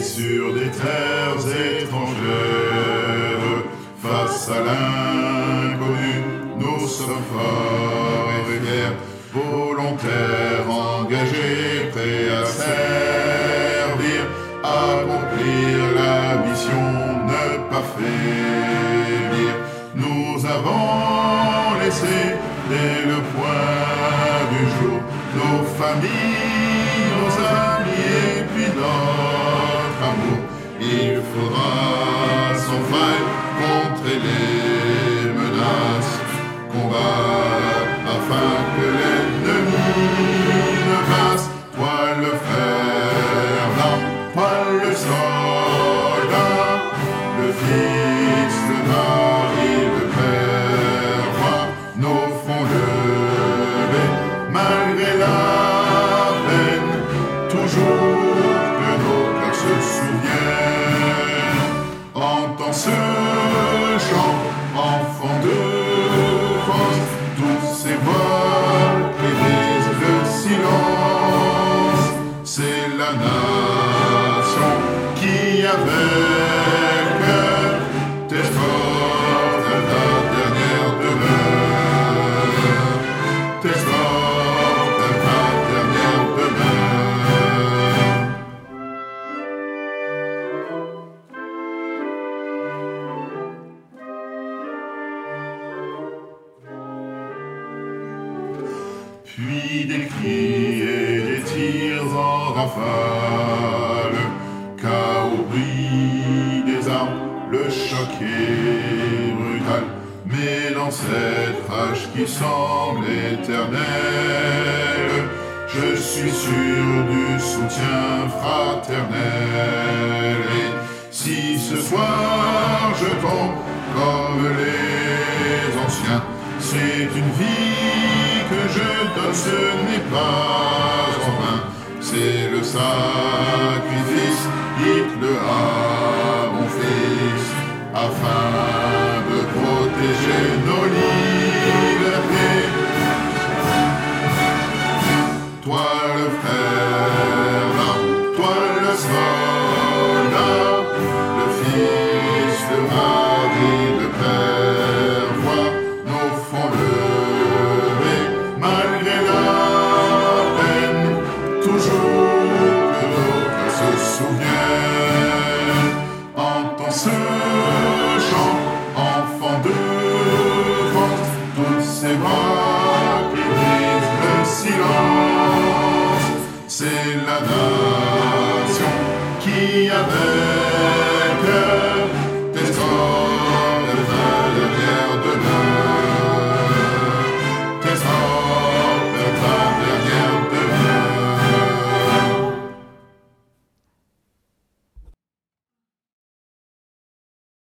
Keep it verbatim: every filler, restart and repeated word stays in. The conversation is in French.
sur des terres étrangères, face à l'inconnu, nous sommes forts et fiers, volontaires, engagés, prêts à servir, accomplir la mission, ne pas faiblir. Nous avons laissé dès le point du jour nos familles, nos amis et puis notre amour. Il faudra sans faille contrer les menaces, combattre afin que l'ennemi ne passe. Toi le frère, non, toi le soldat, le fils, le mari, le père, moi, nos fronts levés, malgré la peine, toujours que nos cœurs se souviennent. Entends ce chant, enfant de France, toutes ces voix qui brisent le silence. C'est la nation qui avec elle t'exporte à ta dernière demeure, t'exporte à ta dernière demeure. Puis des cris et des tirs en rafale, chaos, bruit des armes, le choc est brutal, mais dans cette rage qui semble éternelle, je suis sûr du soutien fraternel. Et si ce soir je tombe comme les anciens, c'est une vie que je donne, ce n'est pas en vain. C'est le sacrifice, dites-le à mon fils, afin de protéger nos libertés. Toi le frère, là, toi le soldat, le fils, le mari, le père, vois nos fronts levés, malgré la peine, toujours que nos cœurs se souviennent. Entends ce chant, enfant de France, toutes ces voix qui brisent le silence. C'est la nation qui avec elle